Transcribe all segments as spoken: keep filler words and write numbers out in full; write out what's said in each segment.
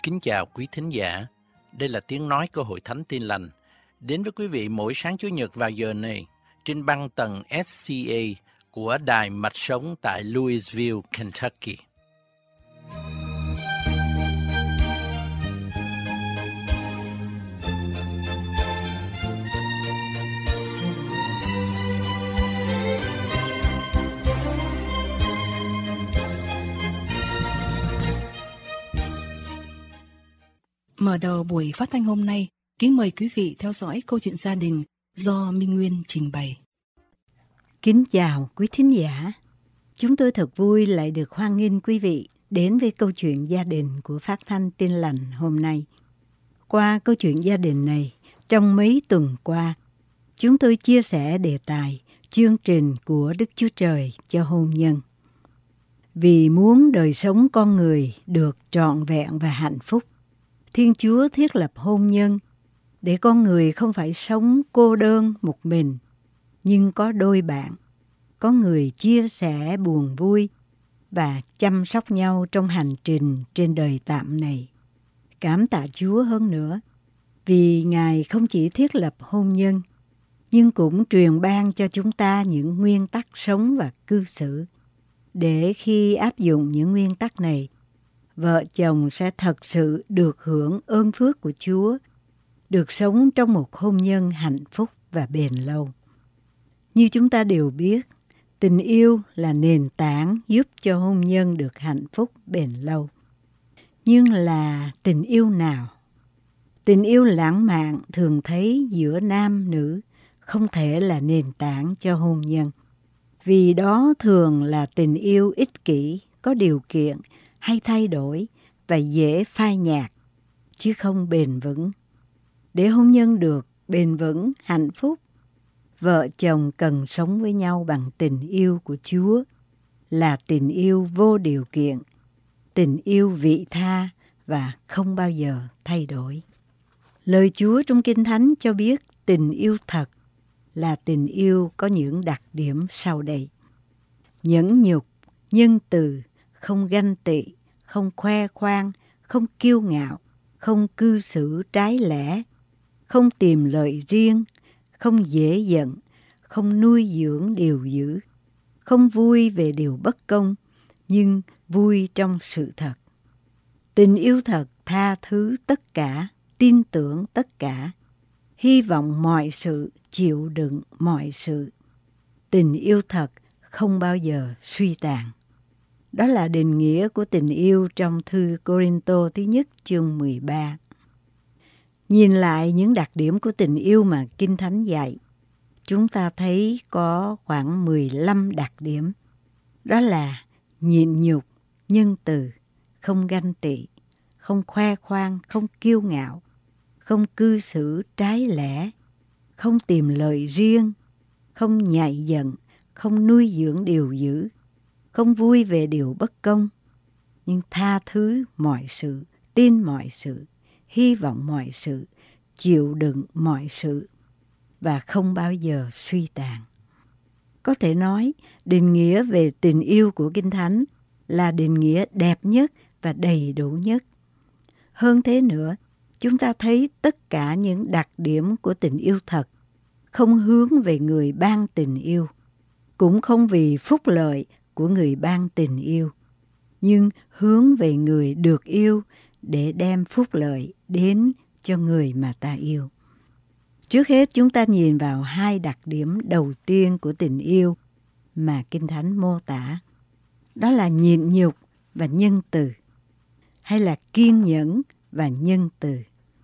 Kính chào quý thính giả, đây là tiếng nói của Hội Thánh Tin Lành, đến với quý vị mỗi sáng Chủ nhật vào giờ này, trên băng tần ét xê a của Đài Mạch Sống tại Louisville, Kentucky. Mở đầu buổi phát thanh hôm nay, kính mời quý vị theo dõi câu chuyện gia đình do Minh Nguyên trình bày. Kính chào quý thính giả. Chúng tôi thật vui lại được hoan nghênh quý vị đến với câu chuyện gia đình của Phát thanh Tin Lành hôm nay. Qua câu chuyện gia đình này, trong mấy tuần qua, chúng tôi chia sẻ đề tài chương trình của Đức Chúa Trời cho hôn nhân. Vì muốn đời sống con người được trọn vẹn và hạnh phúc, Thiên Chúa thiết lập hôn nhân để con người không phải sống cô đơn một mình, nhưng có đôi bạn, có người chia sẻ buồn vui và chăm sóc nhau trong hành trình trên đời tạm này. Cảm tạ Chúa hơn nữa, vì Ngài không chỉ thiết lập hôn nhân, nhưng cũng truyền ban cho chúng ta những nguyên tắc sống và cư xử, để khi áp dụng những nguyên tắc này, vợ chồng sẽ thật sự được hưởng ơn phước của Chúa, được sống trong một hôn nhân hạnh phúc và bền lâu. Như chúng ta đều biết, tình yêu là nền tảng giúp cho hôn nhân được hạnh phúc bền lâu. Nhưng là tình yêu nào? Tình yêu lãng mạn thường thấy giữa nam nữ không thể là nền tảng cho hôn nhân, vì đó thường là tình yêu ích kỷ, có điều kiện, hay thay đổi và dễ phai nhạt, chứ không bền vững. Để hôn nhân được bền vững, hạnh phúc, vợ chồng cần sống với nhau bằng tình yêu của Chúa, là tình yêu vô điều kiện, tình yêu vị tha và không bao giờ thay đổi. Lời Chúa trong Kinh Thánh cho biết tình yêu thật là tình yêu có những đặc điểm sau đây: nhẫn nhục, nhân từ, không ganh tị, không khoe khoang, không kiêu ngạo, không cư xử trái lẽ, không tìm lợi riêng, không dễ giận, không nuôi dưỡng điều dữ, không vui về điều bất công, nhưng vui trong sự thật. Tình yêu thật tha thứ tất cả, tin tưởng tất cả, hy vọng mọi sự, chịu đựng mọi sự. Tình yêu thật không bao giờ suy tàn. Đó là định nghĩa của tình yêu trong thư Cô-rinh-tô thứ nhất chương mười ba. Nhìn lại những đặc điểm của tình yêu mà Kinh Thánh dạy, chúng ta thấy có khoảng mười lăm đặc điểm. Đó là nhịn nhục, nhân từ, không ganh tị, không khoe khoang, không kiêu ngạo, không cư xử trái lẽ, không tìm lợi riêng, không nhạy giận, không nuôi dưỡng điều dữ, không vui về điều bất công, nhưng tha thứ mọi sự, tin mọi sự, hy vọng mọi sự, chịu đựng mọi sự, và không bao giờ suy tàn. Có thể nói, định nghĩa về tình yêu của Kinh Thánh là định nghĩa đẹp nhất và đầy đủ nhất. Hơn thế nữa, chúng ta thấy tất cả những đặc điểm của tình yêu thật không hướng về người ban tình yêu, cũng không vì phúc lợi của người ban tình yêu, nhưng hướng về người được yêu để đem phúc lợi đến cho người mà ta yêu. Trước hết chúng ta nhìn vào hai đặc điểm đầu tiên của tình yêu mà Kinh Thánh mô tả. Đó là nhịn nhục và nhân từ, hay là kiên nhẫn và nhân từ.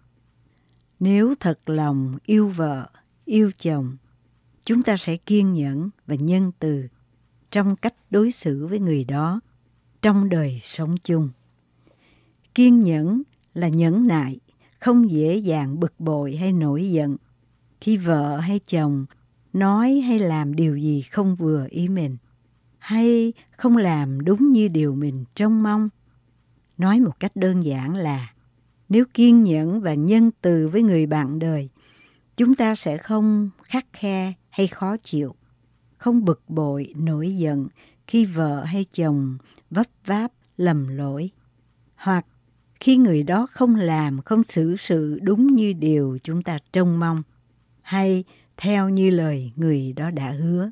Nếu thật lòng yêu vợ, yêu chồng, chúng ta sẽ kiên nhẫn và nhân từ trong cách đối xử với người đó trong đời sống chung. Kiên nhẫn là nhẫn nại, không dễ dàng bực bội hay nổi giận khi vợ hay chồng nói hay làm điều gì không vừa ý mình, hay không làm đúng như điều mình trông mong. Nói một cách đơn giản là, nếu kiên nhẫn và nhân từ với người bạn đời, chúng ta sẽ không khắt khe hay khó chịu, không bực bội, nổi giận khi vợ hay chồng vấp váp, lầm lỗi, hoặc khi người đó không làm, không xử sự đúng như điều chúng ta trông mong, hay theo như lời người đó đã hứa.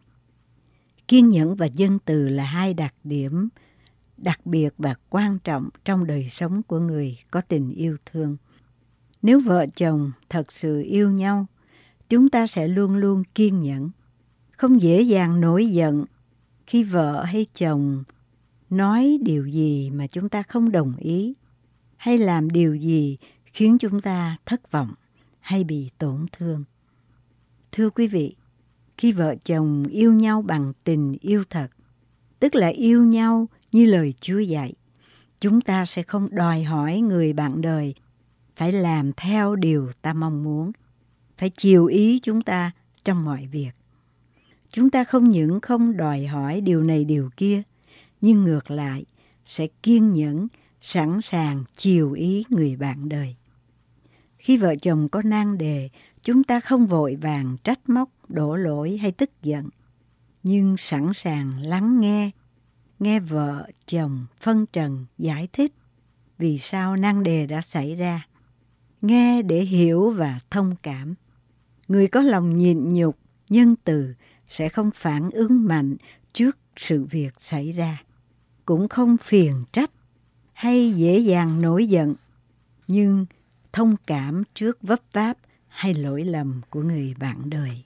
Kiên nhẫn và nhân từ là hai đặc điểm đặc biệt và quan trọng trong đời sống của người có tình yêu thương. Nếu vợ chồng thật sự yêu nhau, chúng ta sẽ luôn luôn kiên nhẫn, không dễ dàng nổi giận khi vợ hay chồng nói điều gì mà chúng ta không đồng ý, hay làm điều gì khiến chúng ta thất vọng hay bị tổn thương. Thưa quý vị, khi vợ chồng yêu nhau bằng tình yêu thật, tức là yêu nhau như lời Chúa dạy, chúng ta sẽ không đòi hỏi người bạn đời phải làm theo điều ta mong muốn, phải chiều ý chúng ta trong mọi việc. Chúng ta không những không đòi hỏi điều này điều kia, nhưng ngược lại sẽ kiên nhẫn, sẵn sàng chiều ý người bạn đời. Khi vợ chồng có nan đề, chúng ta không vội vàng trách móc, đổ lỗi hay tức giận, nhưng sẵn sàng lắng nghe, nghe vợ chồng phân trần giải thích vì sao nan đề đã xảy ra, nghe để hiểu và thông cảm. Người có lòng nhịn nhục, nhân từ sẽ không phản ứng mạnh trước sự việc xảy ra, cũng không phiền trách hay dễ dàng nổi giận, nhưng thông cảm trước vấp váp hay lỗi lầm của người bạn đời.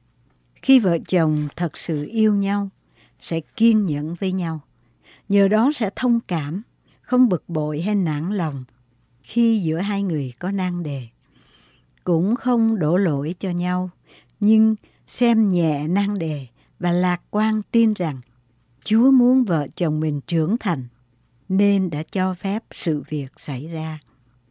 Khi vợ chồng thật sự yêu nhau, sẽ kiên nhẫn với nhau, nhờ đó sẽ thông cảm, không bực bội hay nản lòng khi giữa hai người có nan đề. Cũng không đổ lỗi cho nhau, nhưng xem nhẹ nan đề và lạc quan tin rằng Chúa muốn vợ chồng mình trưởng thành, nên đã cho phép sự việc xảy ra.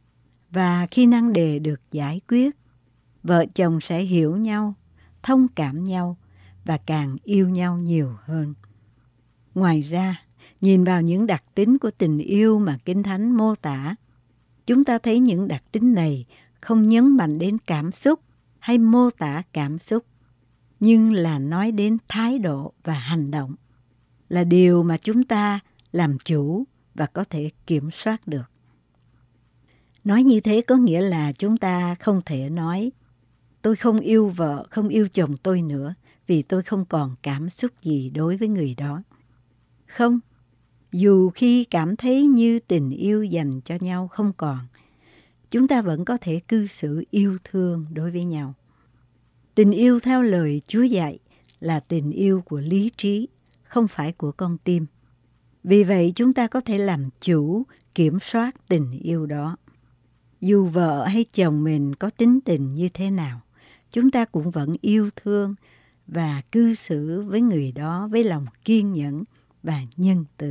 Và khi nan đề được giải quyết, vợ chồng sẽ hiểu nhau, thông cảm nhau và càng yêu nhau nhiều hơn. Ngoài ra, nhìn vào những đặc tính của tình yêu mà Kinh Thánh mô tả, chúng ta thấy những đặc tính này không nhấn mạnh đến cảm xúc hay mô tả cảm xúc, nhưng là nói đến thái độ và hành động, là điều mà chúng ta làm chủ và có thể kiểm soát được. Nói như thế có nghĩa là chúng ta không thể nói tôi không yêu vợ, không yêu chồng tôi nữa vì tôi không còn cảm xúc gì đối với người đó. Không, dù khi cảm thấy như tình yêu dành cho nhau không còn, chúng ta vẫn có thể cư xử yêu thương đối với nhau. Tình yêu theo lời Chúa dạy là tình yêu của lý trí, không phải của con tim. Vì vậy chúng ta có thể làm chủ, kiểm soát tình yêu đó. Dù vợ hay chồng mình có tính tình như thế nào, chúng ta cũng vẫn yêu thương và cư xử với người đó với lòng kiên nhẫn và nhân từ.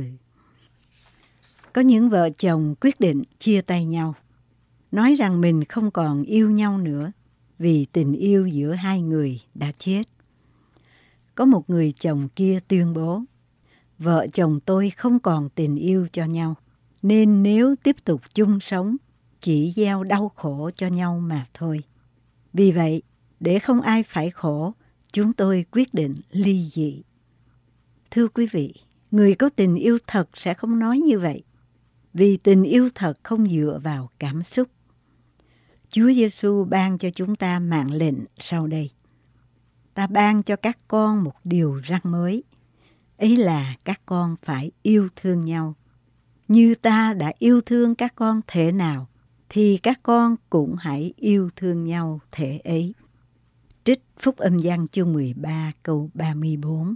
Có những vợ chồng quyết định chia tay nhau, nói rằng mình không còn yêu nhau nữa vì tình yêu giữa hai người đã chết. Có một người chồng kia tuyên bố, vợ chồng tôi không còn tình yêu cho nhau, nên nếu tiếp tục chung sống, chỉ gieo đau khổ cho nhau mà thôi. Vì vậy, để không ai phải khổ, chúng tôi quyết định ly dị. Thưa quý vị, người có tình yêu thật sẽ không nói như vậy, vì tình yêu thật không dựa vào cảm xúc. Chúa Giêsu ban cho chúng ta mạng lệnh sau đây. Ta ban cho các con một điều răn mới, ấy là các con phải yêu thương nhau. Như ta đã yêu thương các con thể nào, thì các con cũng hãy yêu thương nhau thể ấy. Trích Phúc Âm Giăng chương mười ba câu ba mươi bốn.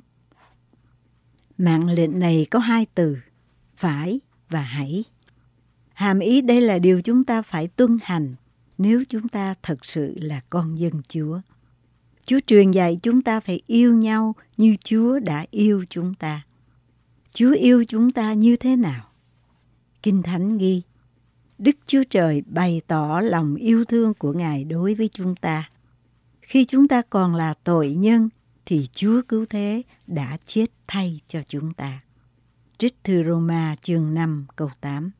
Mạng lệnh này có hai từ, phải và hãy. Hàm ý đây là điều chúng ta phải tuân hành nếu chúng ta thật sự là con dân Chúa. Chúa truyền dạy chúng ta phải yêu nhau như Chúa đã yêu chúng ta. Chúa yêu chúng ta như thế nào? Kinh Thánh ghi, Đức Chúa Trời bày tỏ lòng yêu thương của Ngài đối với chúng ta. Khi chúng ta còn là tội nhân, thì Chúa Cứu Thế đã chết thay cho chúng ta. Trích thư Roma chương năm câu tám.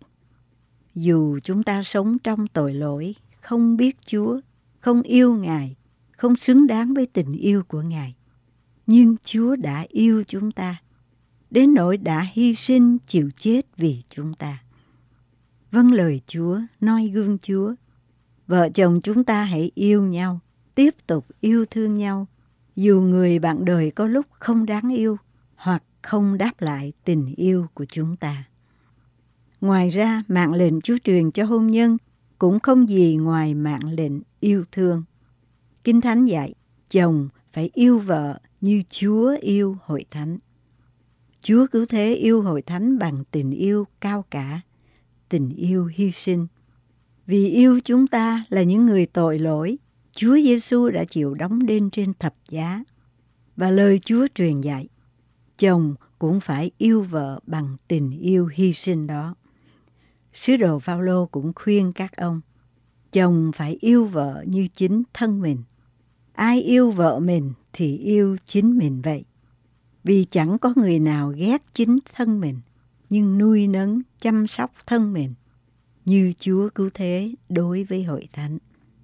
Dù chúng ta sống trong tội lỗi, không biết Chúa, không yêu Ngài, không xứng đáng với tình yêu của Ngài, nhưng Chúa đã yêu chúng ta, đến nỗi đã hy sinh chịu chết vì chúng ta. vâng lời Chúa, noi gương Chúa. Vợ chồng chúng ta hãy yêu nhau, tiếp tục yêu thương nhau, dù người bạn đời có lúc không đáng yêu hoặc không đáp lại tình yêu của chúng ta. Ngoài ra, mạng lệnh Chúa truyền cho hôn nhân cũng không gì ngoài mạng lệnh yêu thương. Kinh Thánh dạy, chồng phải yêu vợ như Chúa yêu hội thánh. Chúa cứu thế yêu hội thánh bằng tình yêu cao cả, tình yêu hy sinh. Vì yêu chúng ta là những người tội lỗi, Chúa Giêsu đã chịu đóng đinh trên thập giá. Và lời Chúa truyền dạy, chồng cũng phải yêu vợ bằng tình yêu hy sinh đó. Sứ đồ Phao-lô cũng khuyên các ông, chồng phải yêu vợ như chính thân mình. Ai yêu vợ mình thì yêu chính mình vậy. Vì chẳng có người nào ghét chính thân mình, nhưng nuôi nấng chăm sóc thân mình, như Chúa cứu thế đối với hội thánh.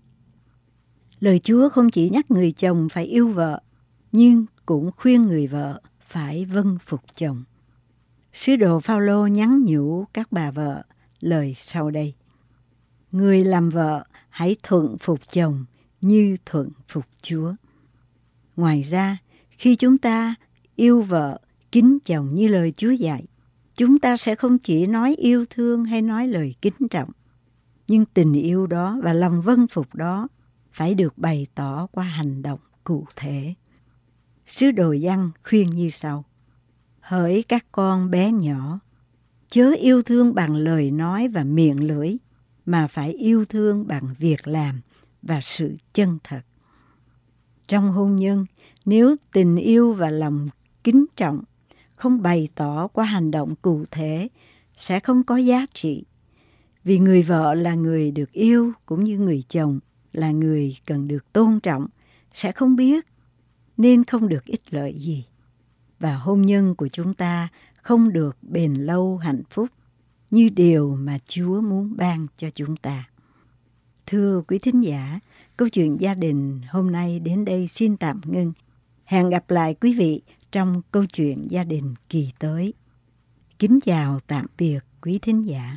Lời Chúa không chỉ nhắc người chồng phải yêu vợ, nhưng cũng khuyên người vợ phải vâng phục chồng. Sứ đồ Phao-lô nhắn nhủ các bà vợ lời sau đây. Người làm vợ hãy thuận phục chồng như thuận phục Chúa. Ngoài ra, khi chúng ta yêu vợ, kính chồng như lời Chúa dạy, chúng ta sẽ không chỉ nói yêu thương hay nói lời kính trọng, nhưng tình yêu đó và lòng vâng phục đó phải được bày tỏ qua hành động cụ thể. Sứ đồ Giăng khuyên như sau. Hỡi các con bé nhỏ, chớ yêu thương bằng lời nói và miệng lưỡi, mà phải yêu thương bằng việc làm và sự chân thật. Trong hôn nhân, nếu tình yêu và lòng kính trọng không bày tỏ qua hành động cụ thể, sẽ không có giá trị. Vì người vợ là người được yêu, cũng như người chồng là người cần được tôn trọng, sẽ không biết nên không được ích lợi gì. Và hôn nhân của chúng ta không được bền lâu hạnh phúc như điều mà Chúa muốn ban cho chúng ta. Thưa quý thính giả, câu chuyện gia đình hôm nay đến đây xin tạm ngưng. Hẹn gặp lại quý vị trong câu chuyện gia đình kỳ tới. Kính chào tạm biệt quý thính giả.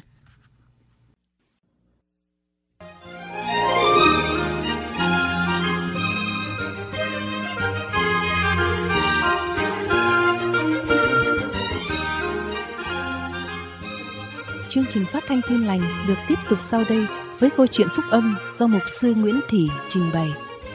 Chương trình phát thanh Tin Lành được tiếp tục sau đây với câu chuyện phúc âm do mục sư Nguyễn Thị trình bày.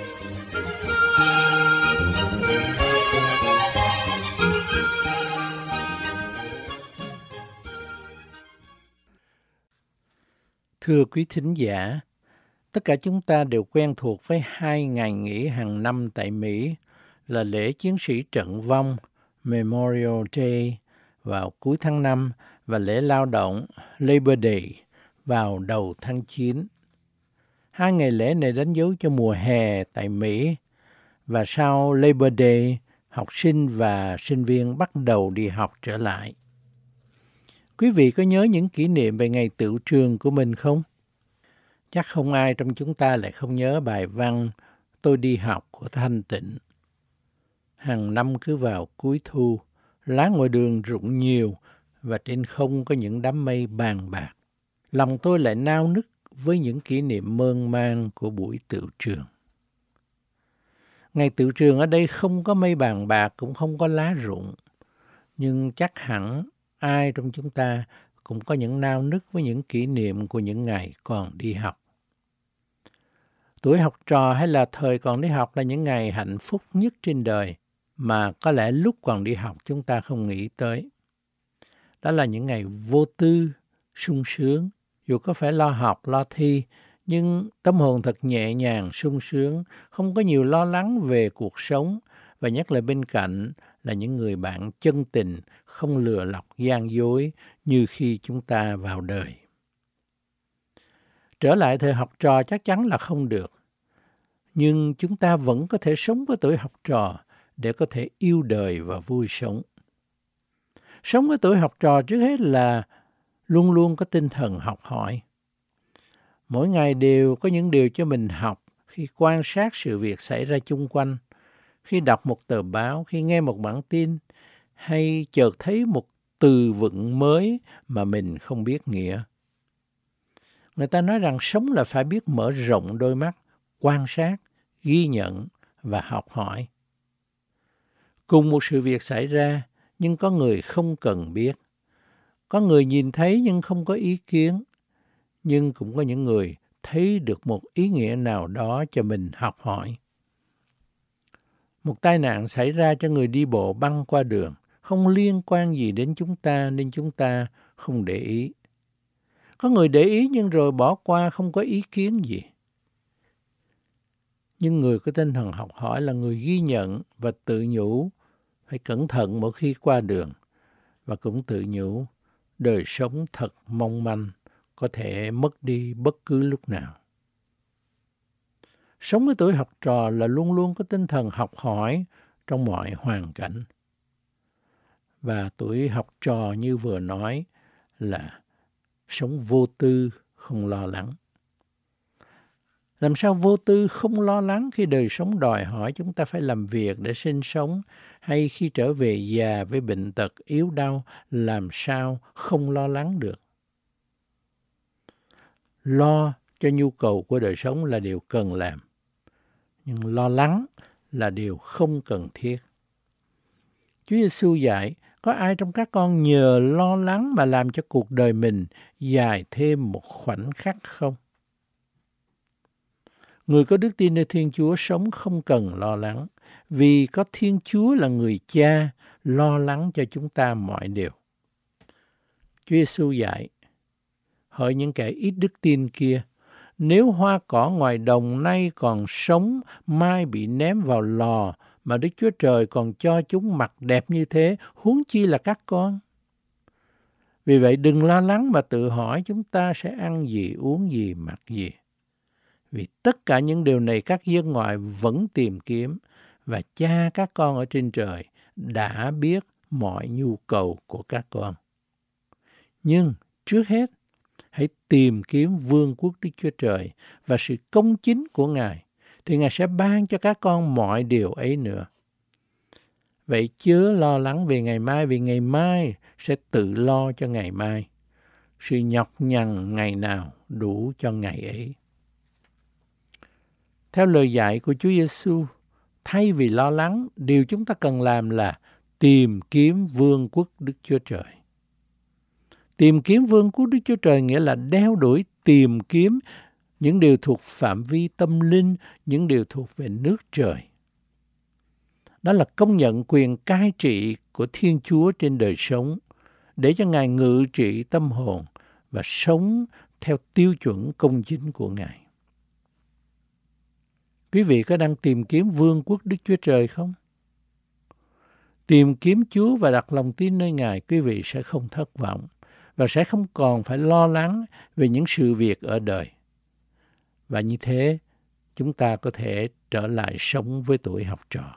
Thưa quý thính giả, tất cả chúng ta đều quen thuộc với hai ngày nghỉ hàng năm tại Mỹ là lễ chiến sĩ trận vong Memorial Day vào cuối tháng năm và lễ lao động Labor Day vào đầu tháng chín. Hai ngày lễ này đánh dấu cho mùa hè tại Mỹ, và sau Labor Day, học sinh và sinh viên bắt đầu đi học trở lại. Quý vị có nhớ những kỷ niệm về ngày tựu trường của mình không? Chắc không ai trong chúng ta lại không nhớ bài văn Tôi đi học của Thanh Tịnh. Hàng năm cứ vào cuối thu, lá ngoài đường rụng nhiều và trên không có những đám mây bàn bạc. Lòng tôi lại nao nức với những kỷ niệm mơn man của buổi tựu trường. Ngày tựu trường ở đây không có mây bàn bạc, cũng không có lá rụng. Nhưng chắc hẳn ai trong chúng ta cũng có những nao nức với những kỷ niệm của những ngày còn đi học. Tuổi học trò hay là thời còn đi học là những ngày hạnh phúc nhất trên đời mà có lẽ lúc còn đi học chúng ta không nghĩ tới. Đó là những ngày vô tư, sung sướng. Dù có phải lo học, lo thi, nhưng tâm hồn thật nhẹ nhàng, sung sướng, không có nhiều lo lắng về cuộc sống, và nhất là bên cạnh là những người bạn chân tình, không lừa lọc gian dối như khi chúng ta vào đời. Trở lại thời học trò chắc chắn là không được, nhưng chúng ta vẫn có thể sống với tuổi học trò để có thể yêu đời và vui sống. Sống với tuổi học trò trước hết là luôn luôn có tinh thần học hỏi. Mỗi ngày đều có những điều cho mình học khi quan sát sự việc xảy ra chung quanh, khi đọc một tờ báo, khi nghe một bản tin, hay chợt thấy một từ vựng mới mà mình không biết nghĩa. Người ta nói rằng sống là phải biết mở rộng đôi mắt, quan sát, ghi nhận và học hỏi. Cùng một sự việc xảy ra, nhưng có người không cần biết. Có người nhìn thấy nhưng không có ý kiến. Nhưng cũng có những người thấy được một ý nghĩa nào đó cho mình học hỏi. Một tai nạn xảy ra cho người đi bộ băng qua đường, không liên quan gì đến chúng ta nên chúng ta không để ý. Có người để ý nhưng rồi bỏ qua, không có ý kiến gì. Nhưng người có tinh thần học hỏi là người ghi nhận và tự nhủ phải cẩn thận mỗi khi qua đường, và cũng tự nhủ đời sống thật mong manh, có thể mất đi bất cứ lúc nào. Sống với tuổi học trò là luôn luôn có tinh thần học hỏi trong mọi hoàn cảnh. Và tuổi học trò như vừa nói là sống vô tư, không lo lắng. Làm sao vô tư không lo lắng khi đời sống đòi hỏi chúng ta phải làm việc để sinh sống, hay khi trở về già với bệnh tật yếu đau, làm sao không lo lắng được? Lo cho nhu cầu của đời sống là điều cần làm, nhưng lo lắng là điều không cần thiết. Chúa Giêsu dạy, có ai trong các con nhờ lo lắng mà làm cho cuộc đời mình dài thêm một khoảnh khắc không? Người có đức tin nơi Thiên Chúa sống không cần lo lắng, vì có Thiên Chúa là người cha lo lắng cho chúng ta mọi điều. Chúa Giêsu dạy, hỡi những kẻ ít đức tin kia, nếu hoa cỏ ngoài đồng nay còn sống, mai bị ném vào lò, mà Đức Chúa Trời còn cho chúng mặc đẹp như thế, huống chi là các con. Vì vậy đừng lo lắng mà tự hỏi chúng ta sẽ ăn gì, uống gì, mặc gì. Vì tất cả những điều này các dân ngoại vẫn tìm kiếm, và cha các con ở trên trời đã biết mọi nhu cầu của các con. Nhưng trước hết, hãy tìm kiếm vương quốc Đức Chúa Trời và sự công chính của Ngài, thì Ngài sẽ ban cho các con mọi điều ấy nữa. Vậy chớ lo lắng về ngày mai, vì ngày mai sẽ tự lo cho ngày mai. Sự nhọc nhằn ngày nào đủ cho ngày ấy. Theo lời dạy của Chúa Giêsu, thay vì lo lắng, điều chúng ta cần làm là tìm kiếm vương quốc Đức Chúa Trời. Tìm kiếm vương quốc Đức Chúa Trời nghĩa là đeo đuổi tìm kiếm những điều thuộc phạm vi tâm linh, những điều thuộc về nước trời. Đó là công nhận quyền cai trị của Thiên Chúa trên đời sống, để cho Ngài ngự trị tâm hồn và sống theo tiêu chuẩn công chính của Ngài. Quý vị có đang tìm kiếm vương quốc Đức Chúa Trời không? Tìm kiếm Chúa và đặt lòng tin nơi Ngài, quý vị sẽ không thất vọng và sẽ không còn phải lo lắng về những sự việc ở đời. Và như thế, chúng ta có thể trở lại sống với tuổi học trò.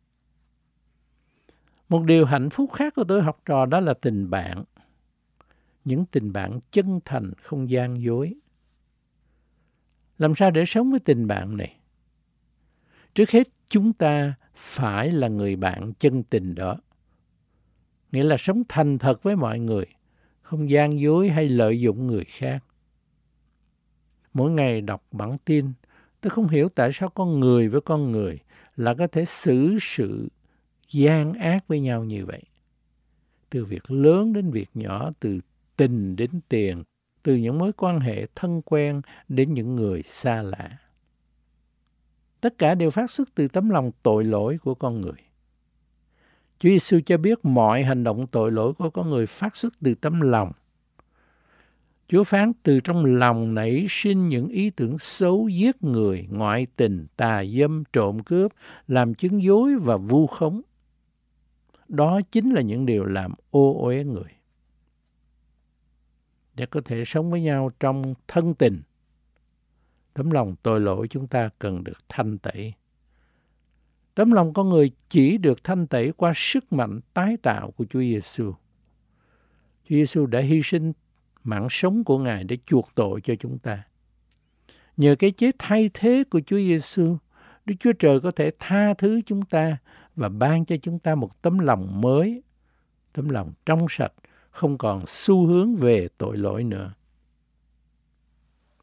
Một điều hạnh phúc khác của tuổi học trò đó là tình bạn. Những tình bạn chân thành, không gian dối. Làm sao để sống với tình bạn này? Trước hết, chúng ta phải là người bạn chân tình đó. Nghĩa là sống thành thật với mọi người, không gian dối hay lợi dụng người khác. Mỗi ngày đọc bản tin, tôi không hiểu tại sao con người với con người là có thể xử sự gian ác với nhau như vậy. Từ việc lớn đến việc nhỏ, từ tình đến tiền, từ những mối quan hệ thân quen đến những người xa lạ. Tất cả đều phát xuất từ tấm lòng tội lỗi của con người. Chúa Giêsu cho biết mọi hành động tội lỗi của con người phát xuất từ tấm lòng. Chúa phán từ trong lòng nảy sinh những ý tưởng xấu, giết người, ngoại tình, tà dâm, trộm cướp, làm chứng dối và vu khống. Đó chính là những điều làm ô uế người. Để có thể sống với nhau trong thân tình, tấm lòng tội lỗi chúng ta cần được thanh tẩy. Tấm lòng con người chỉ được thanh tẩy qua sức mạnh tái tạo của Chúa Giêsu. Chúa Giêsu đã hy sinh mạng sống của Ngài để chuộc tội cho chúng ta. Nhờ cái chết thay thế của Chúa Giêsu, Đức Chúa Trời có thể tha thứ chúng ta và ban cho chúng ta một tấm lòng mới, tấm lòng trong sạch, không còn xu hướng về tội lỗi nữa.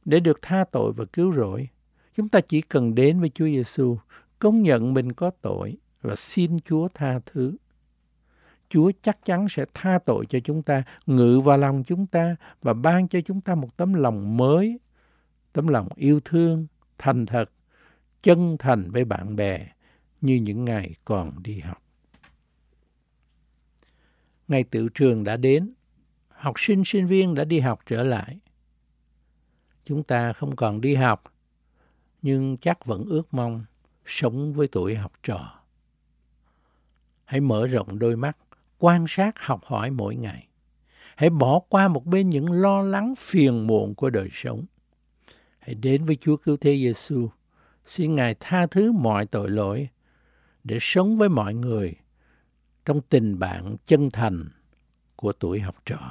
để được tha tội và cứu rỗi. Chúng ta chỉ cần đến với Chúa Giêsu, công nhận mình có tội và xin Chúa tha thứ. Chúa chắc chắn sẽ tha tội cho chúng ta, ngự vào lòng chúng ta và ban cho chúng ta một tấm lòng mới, tấm lòng yêu thương, thành thật, chân thành với bạn bè như những ngày còn đi học. Ngày tựu trường đã đến, học sinh, sinh viên đã đi học trở lại. Chúng ta không còn đi học, nhưng chắc vẫn ước mong sống với tuổi học trò. Hãy mở rộng đôi mắt, quan sát học hỏi mỗi ngày. Hãy bỏ qua một bên những lo lắng phiền muộn của đời sống. Hãy đến với Chúa Cứu Thế Giêsu, xin Ngài tha thứ mọi tội lỗi để sống với mọi người trong tình bạn chân thành của tuổi học trò.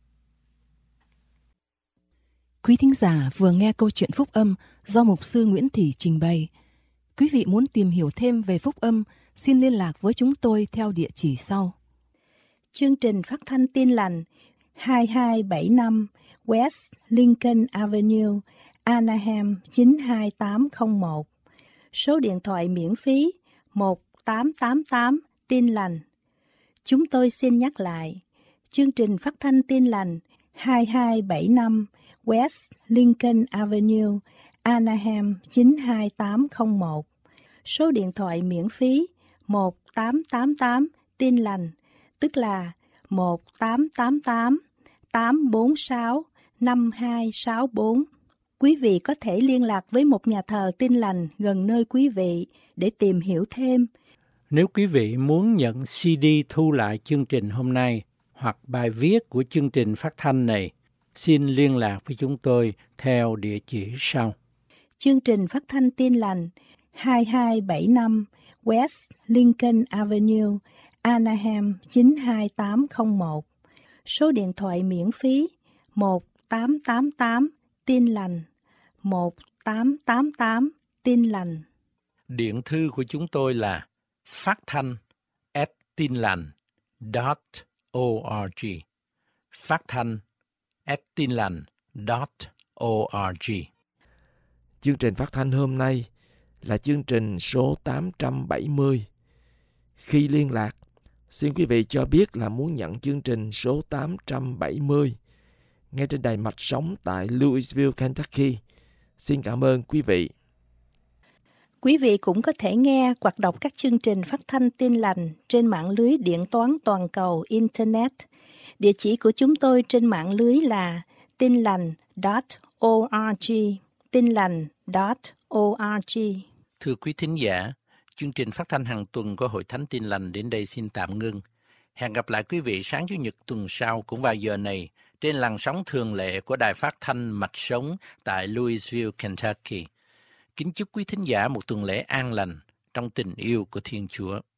Quý thính giả vừa nghe câu chuyện phúc âm do mục sư Nguyễn Thị trình bày. Quý vị muốn tìm hiểu thêm về phúc âm, xin liên lạc với chúng tôi theo địa chỉ sau. Chương trình phát thanh Tin Lành hai hai bảy năm West Lincoln Avenue, Anaheim chín hai tám không một. Số điện thoại miễn phí một tám tám tám Tin Lành. Chúng tôi xin nhắc lại, chương trình phát thanh Tin Lành hai hai bảy năm West Lincoln Avenue, Anaheim chín hai tám không một. Số điện thoại miễn phí một tám tám tám Tin Lành, tức là một tám tám tám tám bốn sáu năm hai sáu bốn. Quý vị có thể liên lạc với một nhà thờ Tin Lành gần nơi quý vị để tìm hiểu thêm. Nếu quý vị muốn nhận xê đê thu lại chương trình hôm nay hoặc bài viết của chương trình phát thanh này, xin liên lạc với chúng tôi theo địa chỉ sau. Chương trình phát thanh Tin Lành hai hai bảy năm West Lincoln Avenue, Anaheim chín hai tám không một. Số điện thoại miễn phí một tám tám tám Tin Lành, một tám tám tám Tin Lành. Điện thư của chúng tôi là phát thanh at tinlành chấm org. Phát thanh at tinlành chấm org. Chương trình phát thanh hôm nay là chương trình số tám trăm bảy mươi. Khi liên lạc, xin quý vị cho biết là muốn nhận chương trình số tám trăm bảy mươi ngay trên đài mạch sóng tại Louisville, Kentucky. Xin cảm ơn quý vị. Quý vị cũng có thể nghe hoặc đọc các chương trình phát thanh Tin Lành trên mạng lưới điện toán toàn cầu Internet. Địa chỉ của chúng tôi trên mạng lưới là tinlành chấm org, tinlành chấm org. Thưa quý thính giả, chương trình phát thanh hàng tuần của Hội Thánh Tin Lành đến đây xin tạm ngưng. Hẹn gặp lại quý vị sáng Chủ nhật tuần sau cũng vào giờ này trên làn sóng thường lệ của đài phát thanh mạch sống tại Louisville, Kentucky. Kính chúc quý thính giả một tuần lễ an lành trong tình yêu của Thiên Chúa.